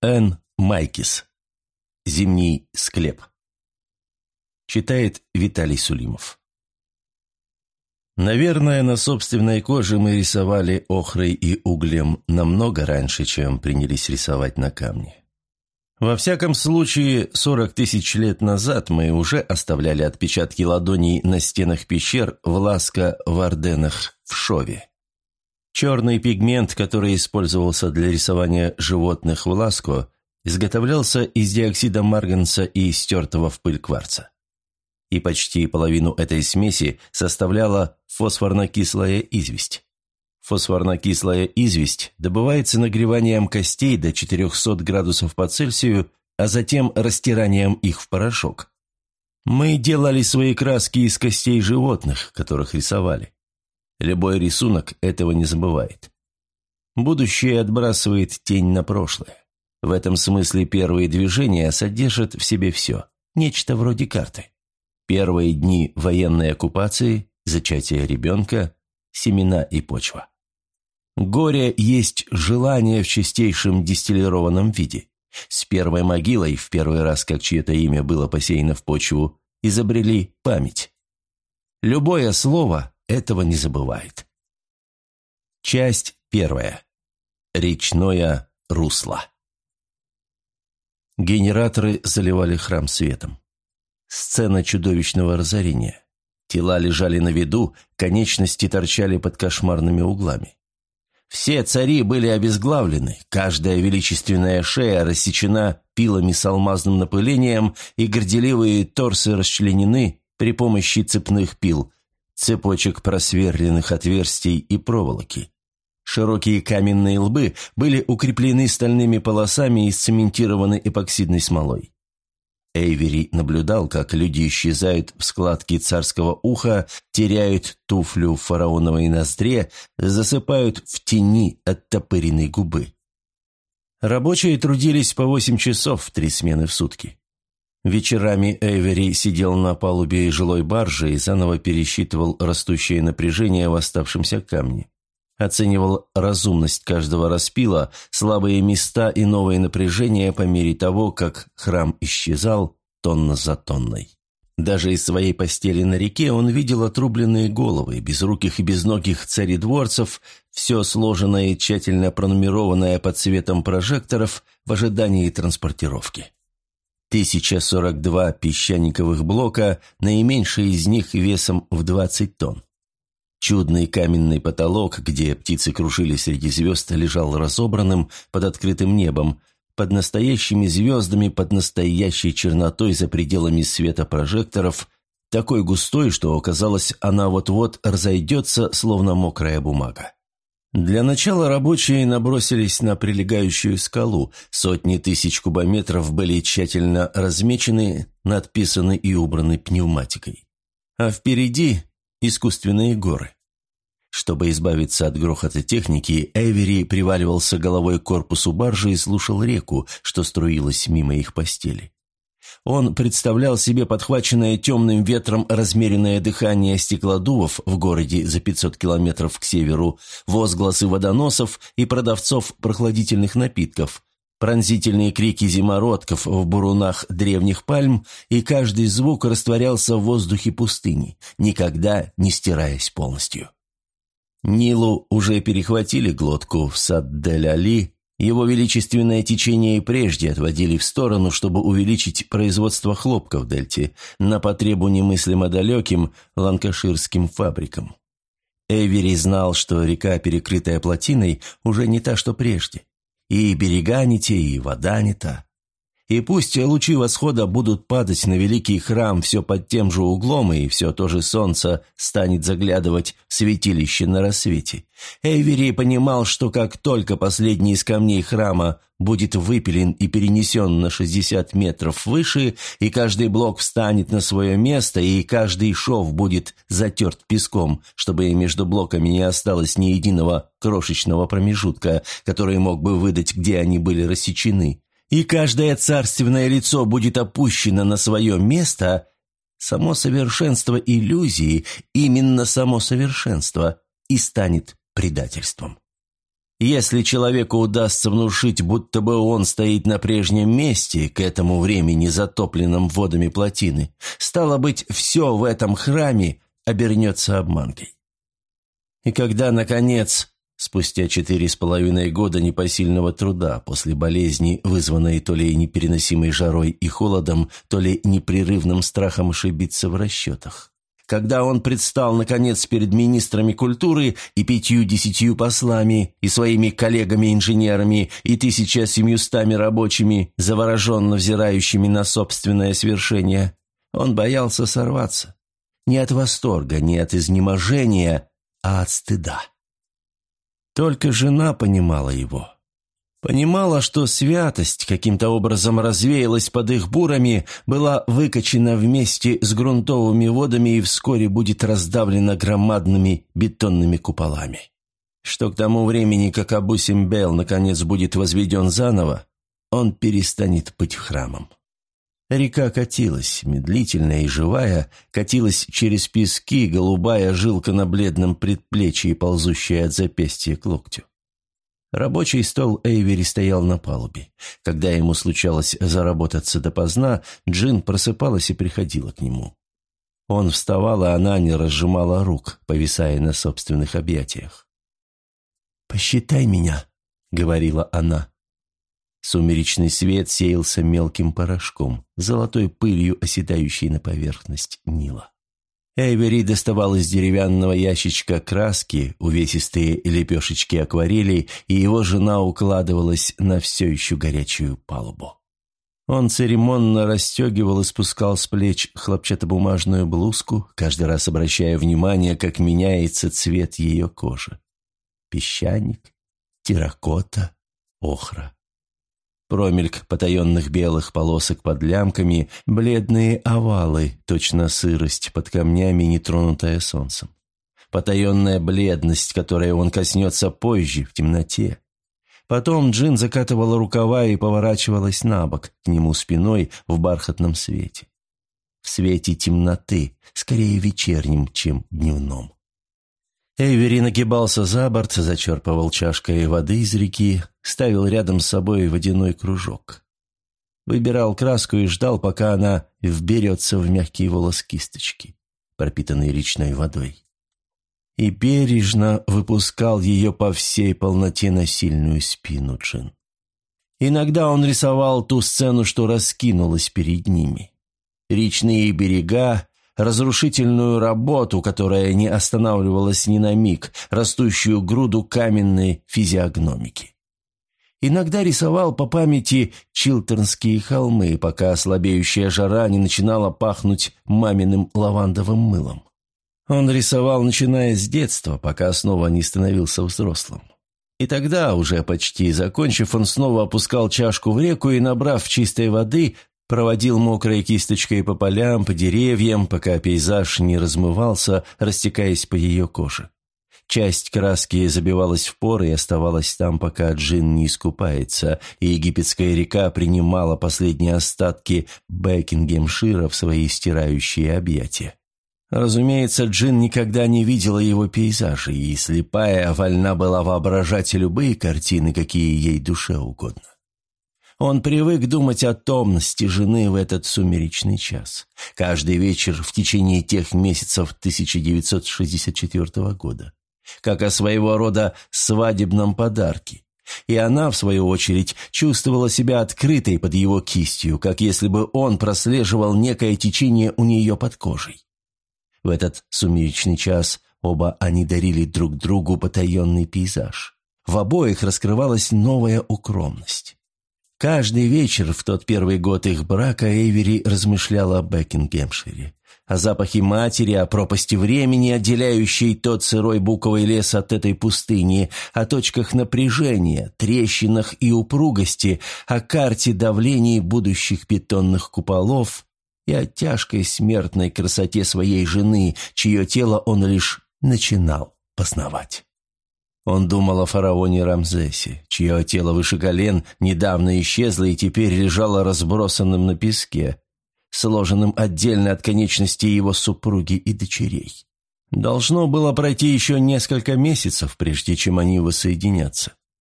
Н. Майкис. Зимний склеп. Читает Виталий Сулимов. Наверное, на собственной коже мы рисовали охрой и углем намного раньше, чем принялись рисовать на камне. Во всяком случае, 40 тысяч лет назад мы уже оставляли отпечатки ладоней на стенах пещер в Ласко, в Арденнах, в Шове. Черный пигмент, который использовался для рисования животных в Ласко, изготовлялся из диоксида марганца и стертого в пыль кварца. И почти половину этой смеси составляла фосфорно-кислая известь. Фосфорно-кислая известь добывается нагреванием костей до 400 градусов по Цельсию, а затем растиранием их в порошок. Мы делали свои краски из костей животных, которых рисовали. Любой рисунок этого не забывает. Будущее отбрасывает тень на прошлое. В этом смысле первые движения содержат в себе все, нечто вроде карты. Первые дни военной оккупации, зачатие ребенка, семена и почва. Горе есть желание в чистейшем дистиллированном виде. С первой могилой, в первый раз, как чье-то имя было посеяно в почву, изобрели память. Любое слово этого не забывает. Часть первая. Речное русло. Генераторы заливали храм светом. Сцена чудовищного разорения. Тела лежали на виду, конечности торчали под кошмарными углами. Все цари были обезглавлены, каждая величественная шея рассечена пилами с алмазным напылением, и горделивые торсы расчленены при помощи цепных пил, цепочек просверленных отверстий и проволоки. Широкие каменные лбы были укреплены стальными полосами и сцементированы эпоксидной смолой. Эйвери наблюдал, как люди исчезают в складке царского уха, теряют туфлю в фараоновой ноздре, засыпают в тени оттопыренной губы. Рабочие трудились по 8 часов, 3 смены в сутки. Вечерами Эйвери сидел на палубе жилой баржи и заново пересчитывал растущее напряжение в оставшемся камне. Оценивал разумность каждого распила, слабые места и новые напряжения по мере того, как храм исчезал тонна за тонной. Даже из своей постели на реке он видел отрубленные головы, безруких и безногих царедворцев, все сложенное и тщательно пронумерованное под светом прожекторов в ожидании транспортировки. 1042 песчаниковых блока, наименьший из них весом в 20 тонн. Чудный каменный потолок, где птицы кружили среди звезд, лежал разобранным под открытым небом, под настоящими звездами, под настоящей чернотой за пределами света прожекторов, такой густой, что, казалось, она вот-вот разойдется, словно мокрая бумага. Для начала рабочие набросились на прилегающую скалу, сотни тысяч кубометров были тщательно размечены, надписаны и убраны пневматикой. А впереди искусственные горы. Чтобы избавиться от грохота техники, Эйвери приваливался головой к корпусу баржи и слушал реку, что струилась мимо их постели. Он представлял себе подхваченное темным ветром размеренное дыхание стеклодувов в городе за 500 километров к северу, возгласы водоносов и продавцов прохладительных напитков, пронзительные крики зимородков в бурунах древних пальм, и каждый звук растворялся в воздухе пустыни, никогда не стираясь полностью. Нилу уже перехватили глотку в Сад-дель-Али, его величественное течение и прежде отводили в сторону, чтобы увеличить производство хлопка в дельте на потребу немыслимо далеким ланкаширским фабрикам. Эйвери знал, что река, перекрытая плотиной, уже не та, что прежде. И берега не те, и вода не та. И пусть лучи восхода будут падать на великий храм все под тем же углом, и все то же солнце станет заглядывать в святилище на рассвете. Эйвери понимал, что как только последний из камней храма будет выпилен и перенесен на 60 метров выше, и каждый блок встанет на свое место, и каждый шов будет затерт песком, чтобы между блоками не осталось ни единого крошечного промежутка, который мог бы выдать, где они были рассечены, и каждое царственное лицо будет опущено на свое место, само совершенство иллюзии, именно само совершенство, и станет предательством. Если человеку удастся внушить, будто бы он стоит на прежнем месте, к этому времени затопленном водами плотины, стало быть, все в этом храме обернется обманкой. И когда, наконец, спустя 4,5 года непосильного труда, после болезни, вызванной то ли непереносимой жарой и холодом, то ли непрерывным страхом ошибиться в расчетах, когда он предстал, наконец, перед министрами культуры и 50 послами, и своими коллегами-инженерами, и 1700 рабочими, завороженно взирающими на собственное свершение, он боялся сорваться. Не от восторга, не от изнеможения, а от стыда. Только жена понимала его. Понимала, что святость каким-то образом развеялась под их бурами, была выкачена вместе с грунтовыми водами и вскоре будет раздавлена громадными бетонными куполами. Что к тому времени, как Абу-Симбел наконец будет возведен заново, он перестанет быть храмом. Река катилась, медлительная и живая, катилась через пески, голубая жилка на бледном предплечье, ползущая от запястья к локтю. Рабочий стол Эйвери стоял на палубе. Когда ему случалось заработаться допоздна, Джин просыпалась и приходила к нему. Он вставал, а она не разжимала рук, повисая на собственных объятиях. «Посчитай меня», — говорила она. Сумеречный свет сеялся мелким порошком, золотой пылью, оседающей на поверхность Нила. Эйвери доставал из деревянного ящичка краски, увесистые лепешечки акварелей, и его жена укладывалась на все еще горячую палубу. Он церемонно расстегивал и спускал с плеч хлопчатобумажную блузку, каждый раз обращая внимание, как меняется цвет ее кожи. Песчаник, терракота, охра. Промельк потаенных белых полосок под лямками, бледные овалы, точно сырость под камнями, нетронутая солнцем. Потаенная бледность, которой он коснется позже, в темноте. Потом Джин закатывала рукава и поворачивалась на бок, к нему спиной в бархатном свете. В свете темноты, скорее вечернем, чем дневном. Эйвери нагибался за борт, зачерпывал чашкой воды из реки, ставил рядом с собой водяной кружок. Выбирал краску и ждал, пока она вберется в мягкий волос кисточки, пропитанный речной водой. И бережно выпускал ее по всей полноте на сильную спину Джин. Иногда он рисовал ту сцену, что раскинулась перед ними. Речные берега, разрушительную работу, которая не останавливалась ни на миг, растущую груду каменной физиогномики. Иногда рисовал по памяти Чилтернские холмы, пока слабеющая жара не начинала пахнуть маминым лавандовым мылом. Он рисовал, начиная с детства, пока снова не становился взрослым. И тогда, уже почти закончив, он снова опускал чашку в реку и, набрав чистой воды, проводил мокрой кисточкой по полям, по деревьям, пока пейзаж не размывался, растекаясь по ее коже. Часть краски забивалась в поры и оставалась там, пока Джин не искупается, и египетская река принимала последние остатки Бекингемшира в свои стирающие объятия. Разумеется, Джин никогда не видела его пейзажей, и слепая вольна была воображать любые картины, какие ей душе угодно. Он привык думать о томности жены в этот сумеречный час, каждый вечер в течение тех месяцев 1964 года, как о своего рода свадебном подарке. И она, в свою очередь, чувствовала себя открытой под его кистью, как если бы он прослеживал некое течение у нее под кожей. В этот сумеречный час оба они дарили друг другу потаенный пейзаж. В обоих раскрывалась новая укромность. Каждый вечер в тот первый год их брака Эйвери размышляла о Бекингемшире, о запахе матери, о пропасти времени, отделяющей тот сырой буковый лес от этой пустыни, о точках напряжения, трещинах и упругости, о карте давлений будущих бетонных куполов и о тяжкой смертной красоте своей жены, чье тело он лишь начинал познавать. Он думал о фараоне Рамзесе, чье тело выше колен недавно исчезло и теперь лежало разбросанным на песке, сложенным отдельно от конечностей его супруги и дочерей. Должно было пройти еще несколько месяцев, прежде чем они воссоединятся.